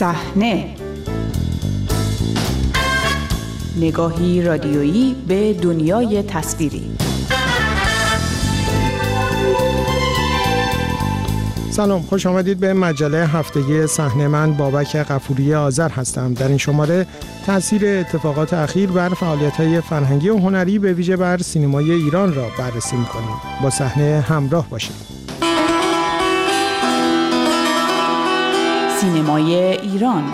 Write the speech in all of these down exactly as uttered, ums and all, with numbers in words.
صحنه، نگاهی رادیویی به دنیای تصویری. سلام، خوش آمدید به مجله هفتگی صحنه. من بابک غفوری آذر هستم. در این شماره تأثیر اتفاقات اخیر بر فعالیت‌های فرهنگی و هنری به ویژه بر سینمای ایران را بررسی می‌کنیم. با صحنه همراه باشید. سینمای ایران.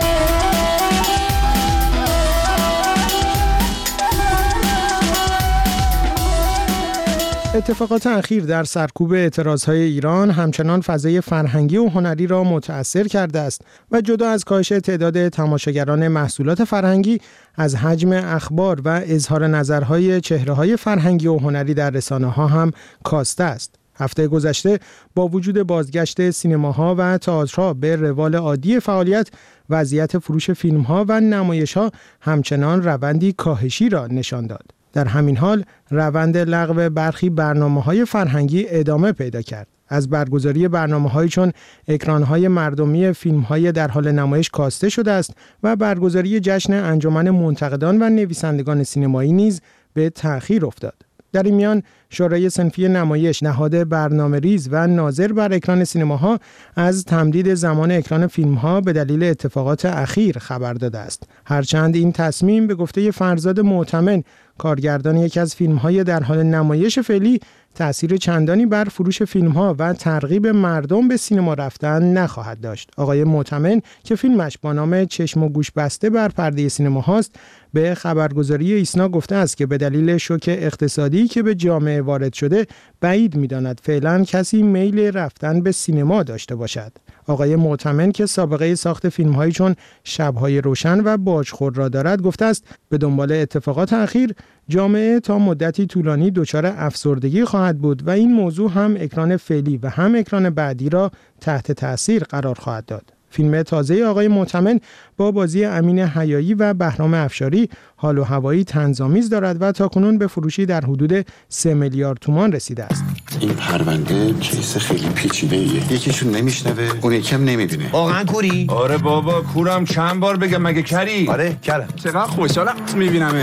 اتفاقات اخیر در سرکوب اعتراضهای ایران همچنان فضای فرهنگی و هنری را متأثر کرده است و جدا از کاهش تعداد تماشاگران محصولات فرهنگی، از حجم اخبار و اظهار نظرهای چهره‌های فرهنگی و هنری در رسانه‌ها هم کاسته است. هفته گذشته با وجود بازگشت سینماها و تئاترها به روال عادی فعالیت، وضعیت فروش فیلم‌ها و نمایش‌ها همچنان روندی کاهشی را نشان داد. در همین حال روند لغو برخی برنامه‌های فرهنگی ادامه پیدا کرد. از برگزاری برنامه‌هایی چون اکران‌های مردمی فیلم‌های در حال نمایش کاسته شده است و برگزاری جشن انجمن منتقدان و نویسندگان سینمایی نیز به تأخیر افتاد. در این میان شورای صنفی نمایش، نهاد برنامه‌ریز و ناظر بر اکران سینماها از تمدید زمان اکران فیلم‌ها به دلیل اتفاقات اخیر خبر داده است. هرچند این تصمیم به گفته فرزاد معتمن، کارگردان یکی از فیلم‌های در حال نمایش فعلی، تأثیر چندانی بر فروش فیلم‌ها و ترغیب مردم به سینما رفتن نخواهد داشت. آقای معتمن که فیلمش با نام چشم و گوش بسته بر پرده سینما هاست، به خبرگزاری ایسنا گفته است که به دلیل شوک اقتصادی که به جامعه وارد شده، بعید می‌داند فعلا کسی میل رفتن به سینما داشته باشد. آقای معتمن که سابقه ساخت فیلم‌هایی چون شب‌های روشن و باجخور را دارد، گفته است به دنبال اتفاقات اخیر جامعه تا مدتی طولانی دچار افسردگی خواهد بود و این موضوع هم اکران فعلی و هم اکران بعدی را تحت تأثیر قرار خواهد داد. فیلم تازه آقای معتمن با بازی امین حیایی و بهرام افشاری حال و هوایی طنزآمیز دارد و تاکنون به فروشی در حدود سه میلیارد تومان رسیده است. این پرونده کیس خیلی پیچیده‌ایه. یکیشون نمیشنوه، اون یکم نمیبینه. واقعا کوری؟ آره بابا کورم. چند بار بگم مگه کری؟ آره کرم. چقدر خوشحالم میبینمه.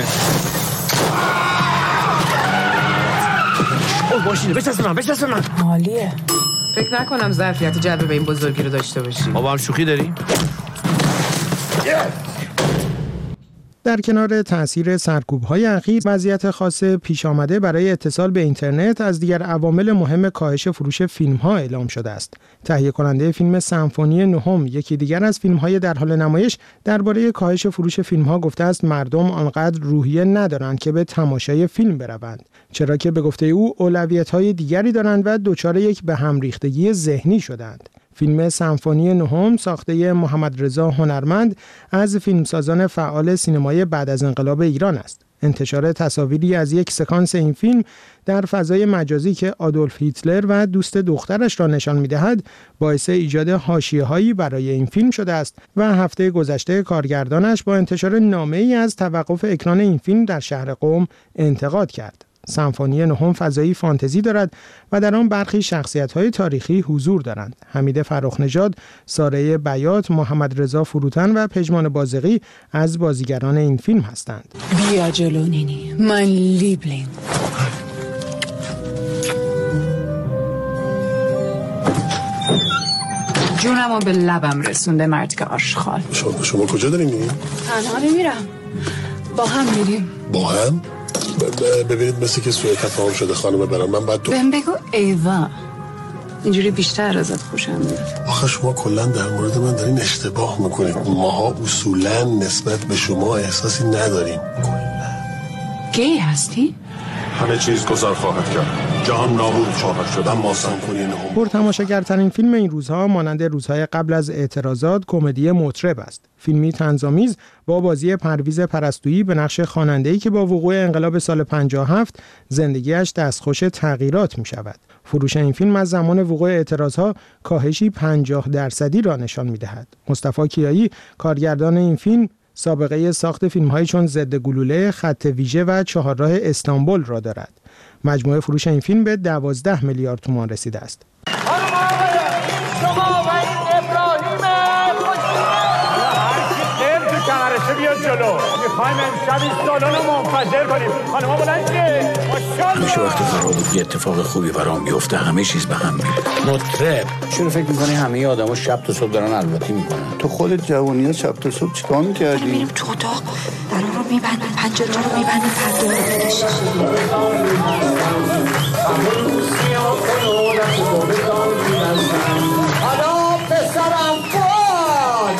او باشینه بچسب من بچسب من. عالیه. فکر نکنم ظرفیت جلب به این بزرگی رو داشته باشی. ما با هم شوخی داریم؟ در کنار تأثیر سرکوب‌های اخیر، وضعیت خاص پیش آمده برای اتصال به اینترنت از دیگر عوامل مهم کاهش فروش فیلم‌ها اعلام شده است. تهیه کننده فیلم سمفونی نهم، یکی دیگر از فیلم‌های در حال نمایش، درباره کاهش فروش فیلم‌ها گفته است مردم آنقدر روحیه ندارند که به تماشای فیلم بروند، چرا که به گفته او اولویت‌های دیگری دارند و دچار یک به هم ریختگی ذهنی شدند. فیلم سمفونی نهم ساخته محمد رضا هنرمند از فیلمسازان فعال سینمای بعد از انقلاب ایران است. انتشار تصاویری از یک سکانس این فیلم در فضای مجازی که آدولف هیتلر و دوست دخترش را نشان می‌دهد، باعث ایجاد حاشیه‌هایی برای این فیلم شده است و هفته گذشته کارگردانش با انتشار نامه‌ای از توقف اکران این فیلم در شهر قم انتقاد کرد. سمفونی نهم فضایی فانتزی دارد و در آن برخی شخصیت‌های تاریخی حضور دارند. حمید فرخ‌نژاد، ساره بیات، محمد رضا فروتن و پژمان بازقی از بازیگران این فیلم هستند. بیا جلو نینی، من لیبلین. جونمو به لبم رسونده مرد که آشغال. شما, شما کجا داریم میریم؟ تنها نمیرم، با هم میریم. با هم؟ ببینید مثل که سوء تفاهم شده خانم برام. من بعد تو بهم بگو ایوا، اینجوری بیشتر ازت خوشم میاد. آخه شما کلا در مورد من دارین اشتباه میکنید. ماها اصولا نسبت به شما احساسی نداریم. گی هستی؟ همه چیز گذار خواهد کرد، جهان نابود خواهد شد، اما سمفونی نهم. پرتماشاگرترین فیلم این روزها مانند روزهای قبل از اعتراضات کمدی مطرب است. فیلمی طنزآمیز با بازی پرویز پرستویی به نقش خواننده‌ای که با وقوع انقلاب سال پنجاه و هفت زندگیش دستخوش تغییرات می‌شود. فروش این فیلم از زمان وقوع اعتراضها کاهشی پنجاه درصدی را نشان می‌دهد. مصطفی کیایی، کارگردان این فیلم، سابقه ساخت فیلم‌هایی چون ضد گلوله، خط ویژه و چهارراه استانبول را دارد. مجموع فروش این فیلم به دوازده میلیارد تومان رسیده است. شما و ابراهیم جلو. میخوایم امشب این سالن رو منفجر کنیم. خانم‌ها بلند شید. ماشاءالله. میشه وقتی قرار بود یه اتفاق خوبی برام بیفته همه چیز به هم میره. مطرب چرا فکر می‌کنی همه آدما شب تا صبح دارن الواتی میکنن؟ تو خودت جوونی‌ها شب تا صبح چیکار می‌کردی؟ میریم تو اتاق، درا رو می‌بندیم، پنجره رو می‌بندیم، پرده رو می‌کشیم. حالا پسرم فوت.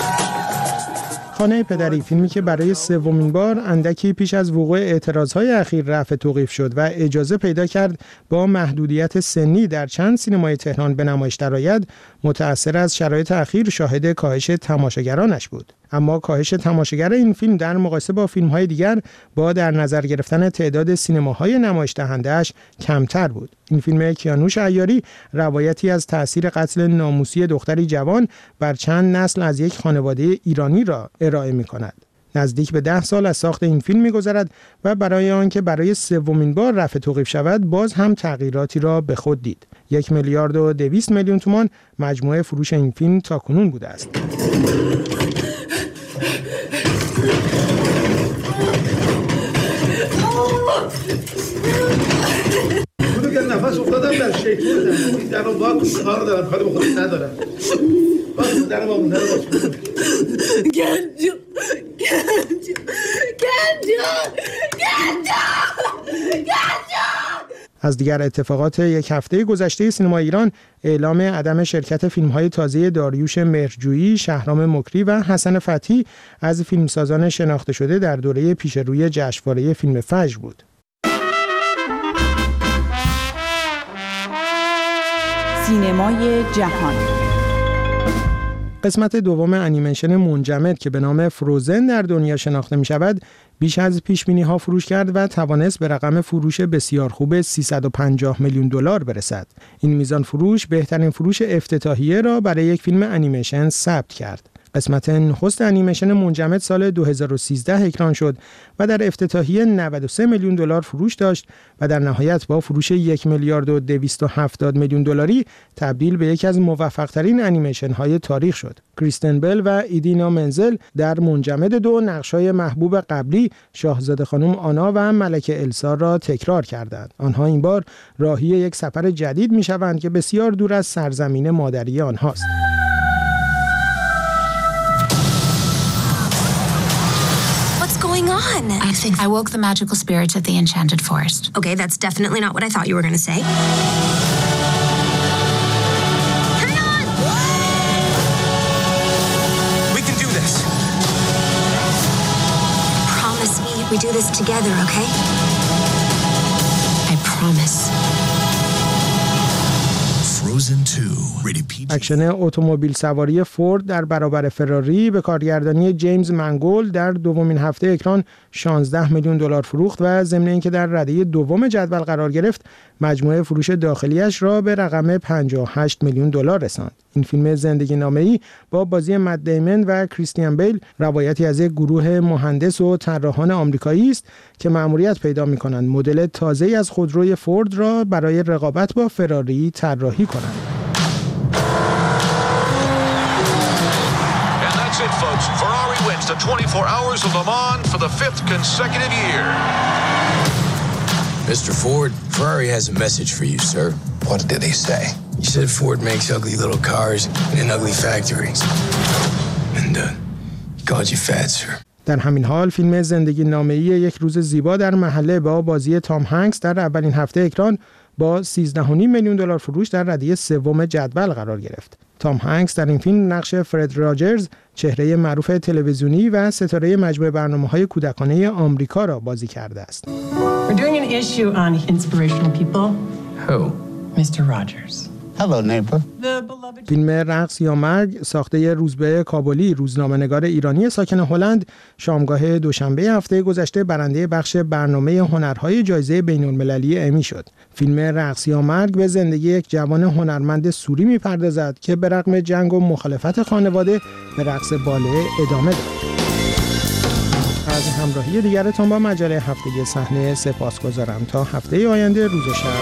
خانه پدری، فیلمی که برای سومین بار اندکی پیش از وقوع اعتراضهای اخیر رفع توقیف شد و اجازه پیدا کرد با محدودیت سنی در چند سینمای تهران به نمایش درآید، متأثر از شرایط اخیر شاهد کاهش تماشاگرانش بود. اما کاهش تماشاگر این فیلم در مقایسه با فیلم‌های دیگر با در نظر گرفتن تعداد سینماهای نمایش دهنده‌اش کمتر بود. این فیلم کیانوش عیاری روایتی از تأثیر قتل ناموسی دختری جوان بر چند نسل از یک خانواده ایرانی را ارائه می‌کند. نزدیک به ده سال از ساخت این فیلم می‌گذرد و برای آنکه برای سومین بار رفع توقیف شود باز هم تغییراتی را به خود دید. یک میلیارد و دویست میلیون تومان مجموعه فروش این فیلم تاکنون بوده است. خودو که نفس افتادم در شیطون دارم این در رو با کار دارم کار به خودم ندارم باز در با مونده رو باز گنجو گنجو گنجو گنجو گنجو. از دیگر اتفاقات یک هفته گذشته سینما ایران اعلام عدم شرکت فیلم‌های تازه داریوش مهرجویی، شهرام مکری و حسن فتحی از فیلمسازان شناخته شده در دوره پیش روی جشنواره فیلم فجر بود. سینمای جهان. قسمت دوم انیمیشن منجمد که به نام فروزن در دنیا شناخته می شود بیش از پیش‌بینی ها فروش کرد و توانست به رقم فروش بسیار خوب سیصد و پنجاه میلیون دلار برسد. این میزان فروش بهترین فروش افتتاحیه را برای یک فیلم انیمیشن ثبت کرد. قسمت نخست انیمیشن منجمد سال دو هزار و سیزده اکران شد و در افتتاحیه نود و سه میلیون دلار فروش داشت و در نهایت با فروش یک میلیارد و دویست و هفتاد میلیون دلاری تبدیل به یکی از موفق‌ترین انیمیشن های تاریخ شد. کریستن بل و ایدینا منزل در منجمد دو نقش‌های محبوب قبلی شاهزاده خانم آنا و ملکه السا را تکرار کردند. آنها این بار راهی یک سفر جدید می‌شوند که بسیار دور از سرزمین مادری آنهاست. On? I think I woke the magical spirits at the Enchanted Forest. Okay, that's definitely not what I thought you were going to say. Hang on! We can do this. Promise me we do this together, okay? I promise. اکشن اتومبیل سواری فورد در برابر فراری به کارگردانی جیمز منگول در دومین هفته اکران شانزده میلیون دلار فروخت و ضمن اینکه در رده دوم جدول قرار گرفت مجموعه فروش داخلیش را به رقم پنجاه و هشت میلیون دلار رساند. این فیلم زندگی نامه‌ای با بازی مت دیمن و کریستیان بیل روایتی از یک گروه مهندس و طراحان آمریکایی است که مأموریت پیدا می‌کنند مدل تازه‌ای از خودروی فورد را برای رقابت با فراری طراحی کنند. That's it, folks. Ferrari wins the twenty-four Hours of Le Mans for the fifth consecutive year. Mister Ford, Ferrari has a message for you, sir. What did he say? He said Ford makes ugly little cars in ugly factories. And uh, he called you fat, sir. در همین حال فیلم زندگی نامه‌ای یک روز زیبا در محله با بازی تام هنگس در اولین هفته اکران با سیزده و نیم میلیون دلار فروش در رده سوم جدول قرار گرفت. تام هنگس در این فیلم نقش فرد راجرز، چهره معروف تلویزیونی و ستاره مجموعه برنامه‌های کودکانه آمریکا را بازی کرده است. We're doing an issue on inspirational people. Who? Mister Rogers. Hello, neighbor. فیلم رقص یا مرگ ساخته روزبه کابلی، روزنامه‌نگار ایرانی ساکن هلند، شامگاه دوشنبه هفته گذشته برنده بخش برنامه هنرهای جایزه بین‌المللی امی شد. فیلم رقص یا مرگ به زندگی یک جوان هنرمند سوری می‌پردازد که به رغم جنگ و مخالفت خانواده به رقص باله ادامه داد. از همراهی دیگرتان با مجله هفتگی صحنه سپاسگزارم. تا هفته آینده، روز و شب